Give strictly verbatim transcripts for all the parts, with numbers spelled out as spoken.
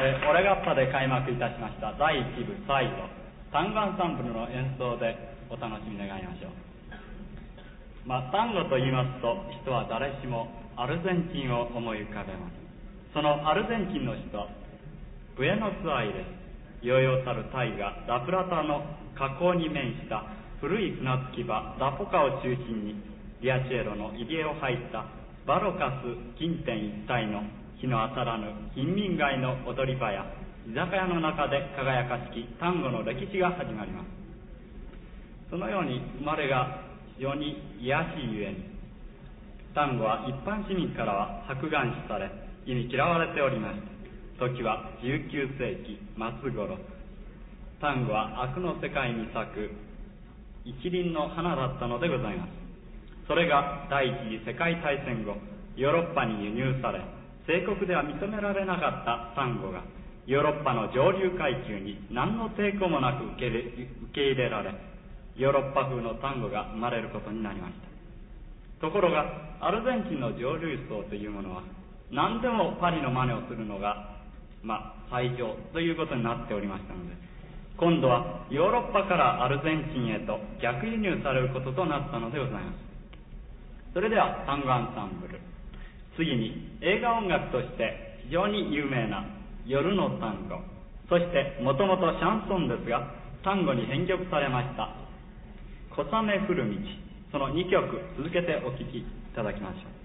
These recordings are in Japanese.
えー、オレガッパで開幕いたしましただいいち部サイドタンゴアンサンブルの演奏でお楽しみ願いましょう。まあ、タンゴと言いますと人は誰しもアルゼンチンを思い浮かべます。そのアルゼンチンの首都ブエノスアイレス、ヨーヨーたる大河ラプラタの河口に面した古い船着き場ラポカを中心にリアチェロの入り江を入ったバロカス近辺一帯の日の当たらぬ貧民街の踊り場や居酒屋の中で輝かしきタンゴの歴史が始まります。そのように生まれが非常に癒しいゆえにタンゴは一般市民からは白眼視され忌み嫌われておりました。時はじゅうきゅうせいき末頃、タンゴは悪の世界に咲く一輪の花だったのでございます。それが第一次世界大戦後ヨーロッパに輸入され聖国では認められなかったタンゴがヨーロッパの上流階級に何の抵抗もなく受け入れ、受け入れられヨーロッパ風のタンゴが生まれることになりました。ところがアルゼンチンの上流層というものは何でもパリの真似をするのがまあ最上ということになっておりましたので、今度はヨーロッパからアルゼンチンへと逆輸入されることとなったのでございます。それではタンゴアンサンブル、次に映画音楽として非常に有名な夜のタンゴ、そしてもともとシャンソンですがタンゴに編曲されました小雨降る道、そのにきょく続けてお聴きいただきましょう。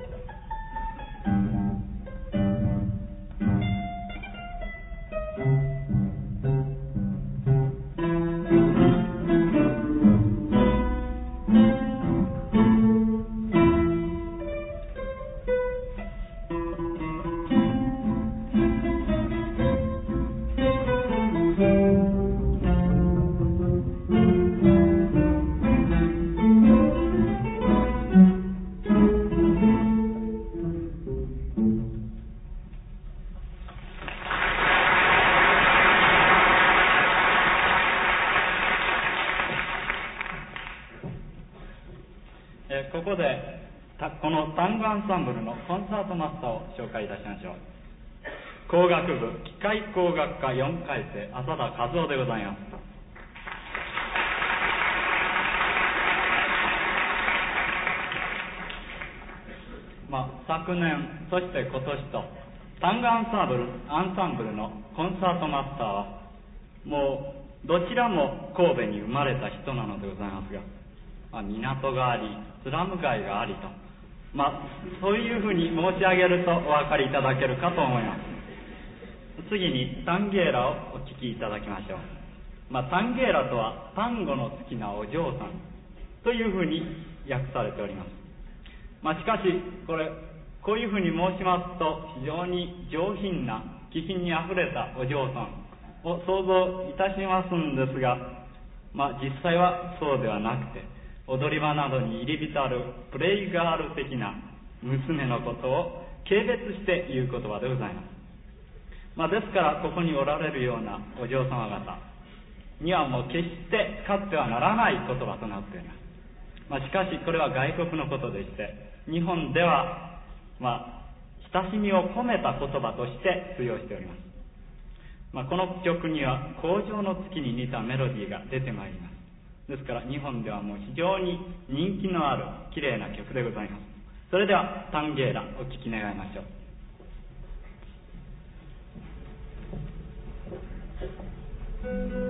ここでこのタンゴアンサンブルのコンサートマスターを紹介いたしましょう。工学部機械工学科よんかい生浅田和夫でございます。まあ、昨年そして今年とタンゴアンサンブルアンサンブルのコンサートマスターはもうどちらも神戸に生まれた人なのでございますが、まあ、港がありスラム街がありと、まあ、そういうふうに申し上げるとお分かりいただけるかと思います。次にタンゲーラをお聞きいただきましょう。まあ、タンゲーラとは単語の好きなお嬢さんというふうに訳されております。まあ、しかしこれこういうふうに申しますと非常に上品な気品にあふれたお嬢さんを想像いたしますんですが、まあ、実際はそうではなくて踊り場などに入り浸るプレイガール的な娘のことを軽蔑して言う言葉でございます。まあ、ですからここにおられるようなお嬢様方にはもう決して使ってはならない言葉となっています。まあ、しかしこれは外国のことでして日本ではまあ親しみを込めた言葉として通用しております。まあ、この曲には荒城の月に似たメロディーが出てまいります。ですから日本ではもう非常に人気のあるきれいな曲でございます。それではタンゲーラお聴き願いましょう。